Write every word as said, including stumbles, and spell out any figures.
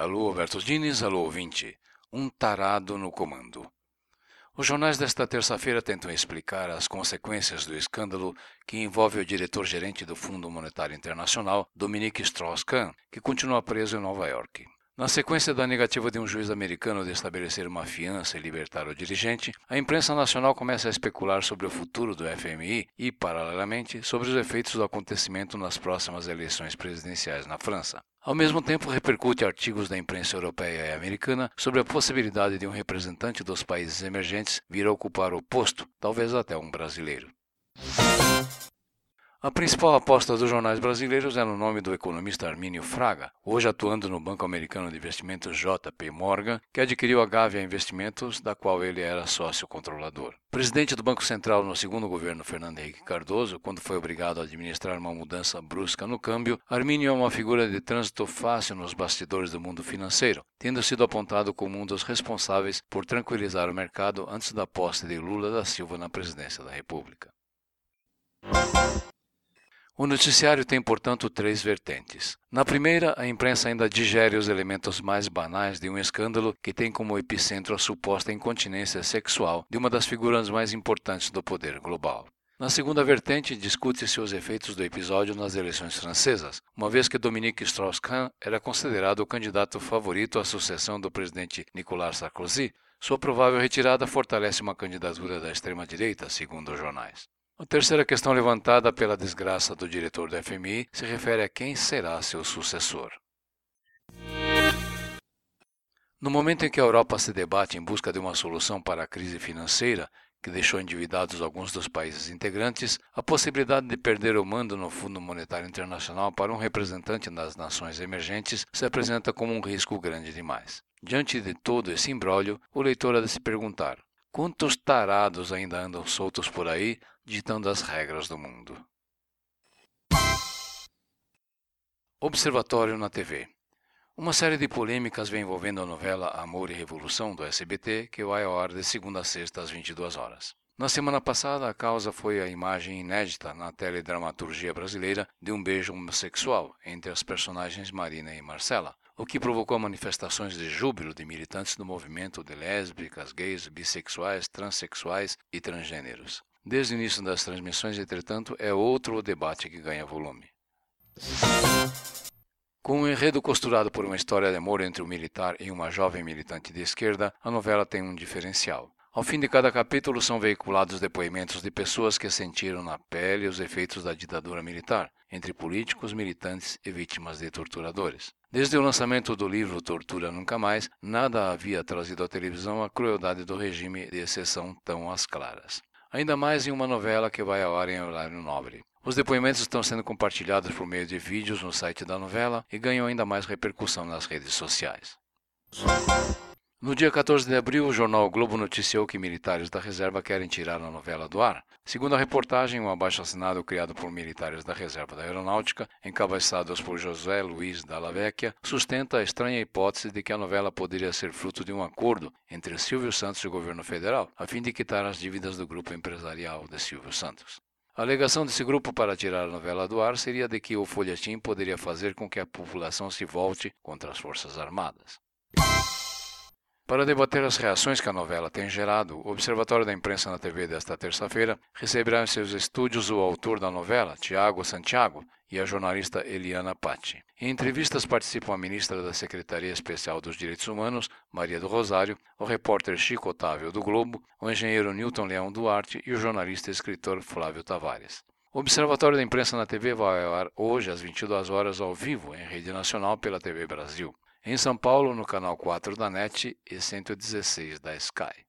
Alô, Alberto Diniz, alô, ouvinte. Um tarado no comando. Os jornais desta terça-feira tentam explicar as consequências do escândalo que envolve o diretor-gerente do Fundo Monetário Internacional, Dominique Strauss-Kahn, que continua preso em Nova York. Na sequência da negativa de um juiz americano de estabelecer uma fiança e libertar o dirigente, a imprensa nacional começa a especular sobre o futuro do F M I e, paralelamente, sobre os efeitos do acontecimento nas próximas eleições presidenciais na França. Ao mesmo tempo, repercute artigos da imprensa europeia e americana sobre a possibilidade de um representante dos países emergentes vir a ocupar o posto, talvez até um brasileiro. A principal aposta dos jornais brasileiros é no nome do economista Armínio Fraga, hoje atuando no Banco Americano de Investimentos J P Morgan, que adquiriu a Gávea Investimentos, da qual ele era sócio controlador. Presidente do Banco Central no segundo governo Fernando Henrique Cardoso, quando foi obrigado a administrar uma mudança brusca no câmbio, Armínio é uma figura de trânsito fácil nos bastidores do mundo financeiro, tendo sido apontado como um dos responsáveis por tranquilizar o mercado antes da posse de Lula da Silva na presidência da República. O noticiário tem, portanto, três vertentes. Na primeira, a imprensa ainda digere os elementos mais banais de um escândalo que tem como epicentro a suposta incontinência sexual de uma das figuras mais importantes do poder global. Na segunda vertente, discute-se os efeitos do episódio nas eleições francesas, uma vez que Dominique Strauss-Kahn era considerado o candidato favorito à sucessão do presidente Nicolas Sarkozy. Sua provável retirada fortalece uma candidatura da extrema-direita, segundo os jornais. A terceira questão levantada pela desgraça do diretor do F M I se refere a quem será seu sucessor. No momento em que a Europa se debate em busca de uma solução para a crise financeira, que deixou endividados alguns dos países integrantes, a possibilidade de perder o mando no Fundo Monetário Internacional para um representante das nações emergentes se apresenta como um risco grande demais. Diante de todo esse imbróglio, o leitor há de se perguntar: quantos tarados ainda andam soltos por aí, ditando as regras do mundo? Observatório na T V. Uma série de polêmicas vem envolvendo a novela Amor e Revolução do S B T, que vai ao ar de segunda a sexta às vinte e duas horas. Na semana passada, a causa foi a imagem inédita na teledramaturgia brasileira de um beijo homossexual entre as personagens Marina e Marcela, o que provocou manifestações de júbilo de militantes do movimento de lésbicas, gays, bissexuais, transexuais e transgêneros. Desde o início das transmissões, entretanto, é outro o debate que ganha volume. Com um enredo costurado por uma história de amor entre um militar e uma jovem militante de esquerda, a novela tem um diferencial. Ao fim de cada capítulo são veiculados depoimentos de pessoas que sentiram na pele os efeitos da ditadura militar, entre políticos, militantes e vítimas de torturadores. Desde o lançamento do livro Tortura Nunca Mais, nada havia trazido à televisão a crueldade do regime de exceção tão às claras. Ainda mais em uma novela que vai ao ar em horário nobre. Os depoimentos estão sendo compartilhados por meio de vídeos no site da novela e ganham ainda mais repercussão nas redes sociais. No dia quatorze de abril, o jornal o Globo noticiou que militares da reserva querem tirar a novela do ar. Segundo a reportagem, um abaixo-assinado criado por militares da reserva da Aeronáutica, encabeçados por José Luiz Dalla Vecchia, sustenta a estranha hipótese de que a novela poderia ser fruto de um acordo entre Silvio Santos e o governo federal, a fim de quitar as dívidas do grupo empresarial de Silvio Santos. A alegação desse grupo para tirar a novela do ar seria de que o folhetim poderia fazer com que a população se volte contra as Forças Armadas. Para debater as reações que a novela tem gerado, o Observatório da Imprensa na T V desta terça-feira receberá em seus estúdios o autor da novela, Tiago Santiago, e a jornalista Eliana Patti. Em entrevistas participam a ministra da Secretaria Especial dos Direitos Humanos, Maria do Rosário, o repórter Chico Otávio do Globo, o engenheiro Newton Leão Duarte e o jornalista e escritor Flávio Tavares. O Observatório da Imprensa na T V vai ao ar hoje às vinte e duas horas ao vivo em rede nacional pela T V Brasil. Em São Paulo, no canal quatro da NET e cento e dezesseis da Sky.